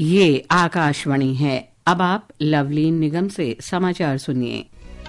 ये आकाशवाणी है। अब आप लवलीन निगम से समाचार सुनिए।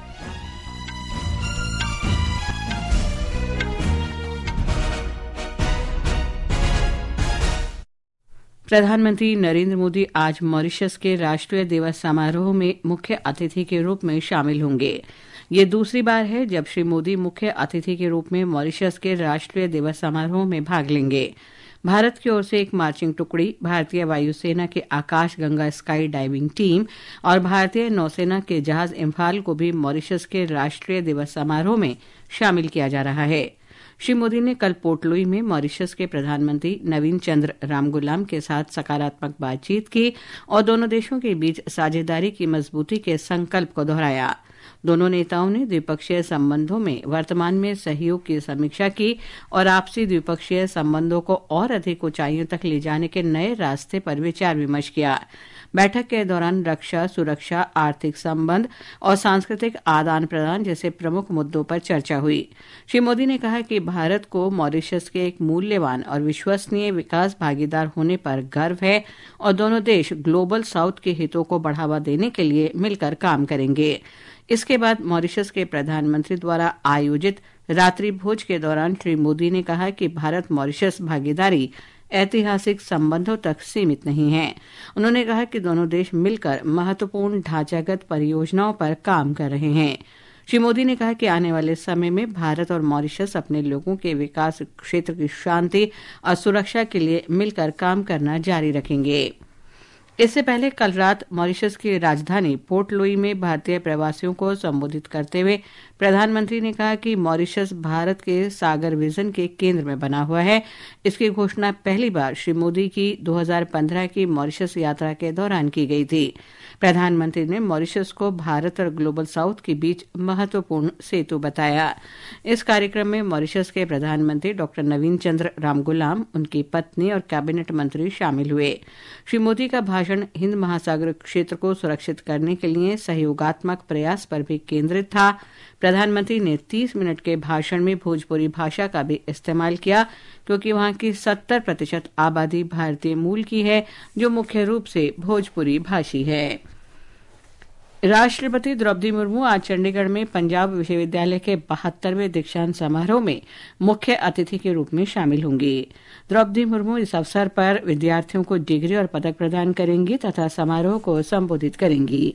प्रधानमंत्री नरेंद्र मोदी आज मॉरिशस के राष्ट्रीय दिवस समारोह में मुख्य अतिथि के रूप में शामिल होंगे। ये दूसरी बार है जब श्री मोदी मुख्य अतिथि के रूप में मॉरिशस के राष्ट्रीय दिवस समारोह में भाग लेंगे। भारत की ओर से एक मार्चिंग टुकड़ी, भारतीय वायुसेना के Akash Ganga sky diving team और भारतीय नौसेना के जहाज इम्फाल को भी मॉरिशस के राष्ट्रीय दिवस समारोह में शामिल किया जा रहा है। श्री मोदी ने कल पोर्ट लुई में मॉरिशस के प्रधानमंत्री नवीन चंद्र रामगुलाम के साथ सकारात्मक बातचीत की और दोनों देशों के बीच साझेदारी की मजबूती के संकल्प को दोहराया। दोनों नेताओं ने द्विपक्षीय संबंधों में वर्तमान में सहयोग की समीक्षा की और आपसी द्विपक्षीय संबंधों को और अधिक ऊंचाइयों तक ले जाने के नए रास्ते पर विचार विमर्श किया। बैठक के दौरान रक्षा, सुरक्षा, आर्थिक संबंध और सांस्कृतिक आदान प्रदान जैसे प्रमुख मुद्दों पर चर्चा हुई। श्री मोदी ने कहा कि भारत को मॉरिशस के एक मूल्यवान और विश्वसनीय विकास भागीदार होने पर गर्व है और दोनों देश ग्लोबल साउथ के हितों को बढ़ावा देने के लिए मिलकर काम करेंगे। इसके बाद मॉरिशस के प्रधानमंत्री द्वारा आयोजित रात्रि भोज के दौरान श्री मोदी ने कहा कि भारत मॉरिशस भागीदारी ऐतिहासिक संबंधों तक सीमित नहीं है। उन्होंने कहा कि दोनों देश मिलकर महत्वपूर्ण ढांचागत परियोजनाओं पर काम कर रहे हैं। श्री मोदी ने कहा कि आने वाले समय में भारत और मॉरिशस अपने लोगों के विकास, क्षेत्र की शांति और सुरक्षा के लिए मिलकर काम करना जारी रखेंगे। इससे पहले कल रात मॉरिशस की राजधानी पोर्ट लुई में भारतीय प्रवासियों को संबोधित करते हुए प्रधानमंत्री ने कहा कि मॉरिशस भारत के सागर विजन के केंद्र में बना हुआ है। इसकी घोषणा पहली बार श्री मोदी की 2015 की मॉरिशस यात्रा के दौरान की गई थी। प्रधानमंत्री ने मॉरिशस को भारत और ग्लोबल साउथ के बीच महत्वपूर्ण सेतु बताया। इस कार्यक्रम में मॉरिशस के प्रधानमंत्री डॉक्टर नवीन चंद्र रामगुलाम, उनकी पत्नी और कैबिनेट मंत्री शामिल हुए। श्री मोदी का भाषण हिंद महासागर क्षेत्र को सुरक्षित करने के लिए सहयोगात्मक प्रयास पर भी केंद्रित था। प्रधानमंत्री ने 30 मिनट के भाषण में भोजपुरी भाषा का भी इस्तेमाल किया, क्योंकि वहां की 70% आबादी भारतीय मूल की है, जो मुख्य रूप से भोजपुरी भाषी है। राष्ट्रपति द्रौपदी मुर्मू आज चंडीगढ़ में पंजाब विश्वविद्यालय के 72वें दीक्षांत समारोह में मुख्य अतिथि के रूप में शामिल होंगी। द्रौपदी मुर्मू इस अवसर पर विद्यार्थियों को डिग्री और पदक प्रदान करेंगी तथा समारोह को संबोधित करेंगी।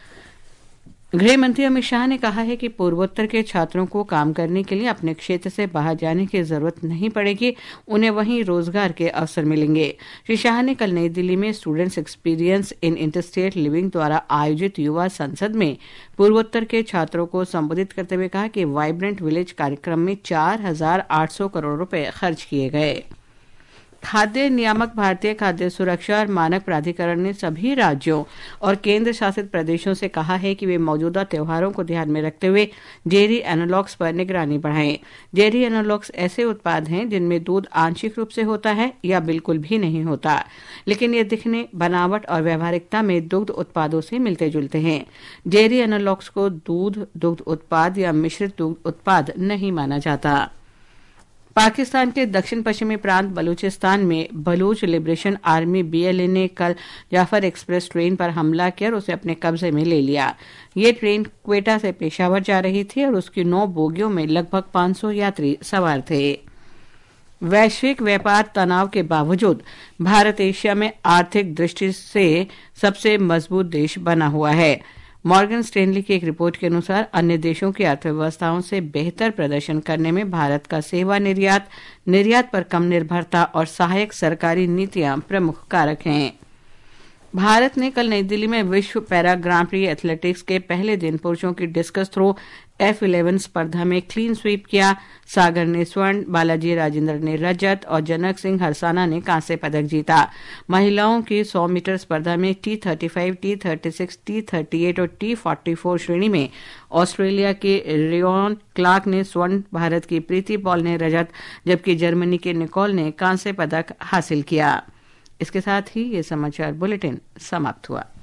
गृह मंत्री अमित शाह ने कहा है कि पूर्वोत्तर के छात्रों को काम करने के लिए अपने क्षेत्र से बाहर जाने की जरूरत नहीं पड़ेगी, उन्हें वहीं रोजगार के अवसर मिलेंगे। श्री शाह ने कल नई दिल्ली में students experience in interstate living द्वारा आयोजित युवा संसद में पूर्वोत्तर के छात्रों को संबोधित करते हुए कहा कि वाइब्रेंट विलेज कार्यक्रम में 4,800 करोड़ रुपए खर्च किए गए। खाद्य नियामक, भारतीय खाद्य सुरक्षा और मानक प्राधिकरण ने सभी राज्यों और केंद्र शासित प्रदेशों से कहा है कि वे मौजूदा त्योहारों को ध्यान में रखते हुए डेयरी एनालॉग्स पर निगरानी बढ़ाएं। डेयरी एनालॉग्स ऐसे उत्पाद हैं जिनमें दूध आंशिक रूप से होता है या बिल्कुल भी नहीं होता, लेकिन ये दिखने, बनावट और व्यावहारिकता में दुग्ध उत्पादों से मिलते जुलते हैं। डेयरी एनालॉग्स को दूध, दुग्ध उत्पाद या मिश्रित दुग्ध उत्पाद नहीं माना जाता। पाकिस्तान के दक्षिण पश्चिमी प्रांत बलूचिस्तान में बलूच लिबरेशन आर्मी BLA ने कल जाफर एक्सप्रेस ट्रेन पर हमला किया और उसे अपने कब्जे में ले लिया। ये ट्रेन क्वेटा से पेशावर जा रही थी और उसकी 9 बोगियों में लगभग 500 यात्री सवार थे। वैश्विक व्यापार तनाव के बावजूद भारत एशिया में आर्थिक दृष्टि से सबसे मजबूत देश बना हुआ है। मॉर्गन स्टैनली की एक रिपोर्ट के अनुसार अन्य देशों की अर्थव्यवस्थाओं से बेहतर प्रदर्शन करने में भारत का सेवा निर्यात पर कम निर्भरता और सहायक सरकारी नीतियां प्रमुख कारक हैं। भारत ने कल नई दिल्ली में विश्व पैरा ग्रां प्री एथलेटिक्स के पहले दिन पुरुषों की डिस्कस थ्रो F11 स्पर्धा में क्लीन स्वीप किया। सागर ने स्वर्ण, बालाजी राजेंद्र ने रजत और जनक सिंह हरसाना ने कांस्य पदक जीता। महिलाओं की 100 मीटर स्पर्धा में T35, T36, T38 और T44 श्रेणी में ऑस्ट्रेलिया के रियोन क्लार्क ने स्वर्ण, भारत की प्रीति पॉल ने रजत, जबकि जर्मनी के निकोल ने कांस्य पदक हासिल किया। इसके साथ ही ये समाचार बुलेटिन समाप्त हुआ।